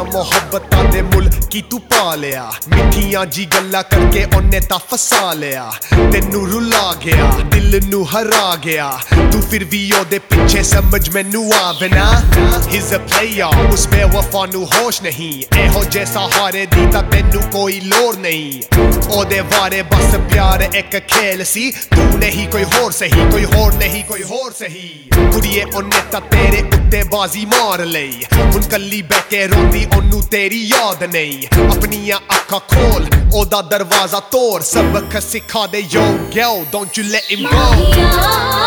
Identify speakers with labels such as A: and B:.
A: ਮੁਹੱਬਤਾਂ ਦੇ ਮੁੱਲ ਕੀ ਤੂੰ ਪਾ ਲਿਆ ਮਿੱਠੀਆਂ ਜੀ ਗੱਲਾਂ ਕਰਕੇ ਉਹਨੇ ਤਾਂ ਫਸਾ ਲਿਆ ਤੈਨੂੰ ਰੁਲਾ ਗਿਆ ਦਿਲ ਨੂੰ ਹਰਾ ਗਿਆ ਤੂੰ ਫਿਰ ਵੀ ਉਹਦੇ ਪਿੱਛੇ ਸਮਝ ਮੈਨੂੰ ਆਵੇ ਨਾ He's a player ਉਸ ਬੇਵਫਾ ਨੂੰ ਹੋਸ਼ ਨਹੀਂ ਇਹੋ ਜੇ ਸਹਾਰੇ ਦੀ ਤਾਂ ਤੈਨੂੰ ਕੋਈ ਲੋੜ ਨਹੀਂ ਉਹਦੇ ਬਾਰੇ ਬਸ ਪਿਆਰ ਇੱਕ ਖੇਲ ਸੀ ਤੂੰ ਨਹੀਂ ਕੋਈ ਹੋਰ ਸਹੀ ਕੋਈ ਹੋਰ ਨਹੀਂ ਕੋਈ ਹੋਰ ਸਹੀ ਕੁੜੀਏ ਉਹਨੇ ਤਾਂ ਤੇਰੇ ਉੱਤੇ ਬਾਜ਼ੀ ਮਾਰ ਲਈ ਹੁਣ ਕੱਲੀ ਬਹਿ ਕੇ ਰੋਂਦੀ ਉਹਨੂੰ ਤੇਰੀ ਯਾਦ ਨਹੀਂ ਆਪਣੀਆਂ ਅੱਖਾਂ ਖੋਲ ਉਹਦਾ ਦਰਵਾਜ਼ਾ ਤੋੜ ਸਬਕ ਸਿਖਾ ਦੇ yo don't you let him go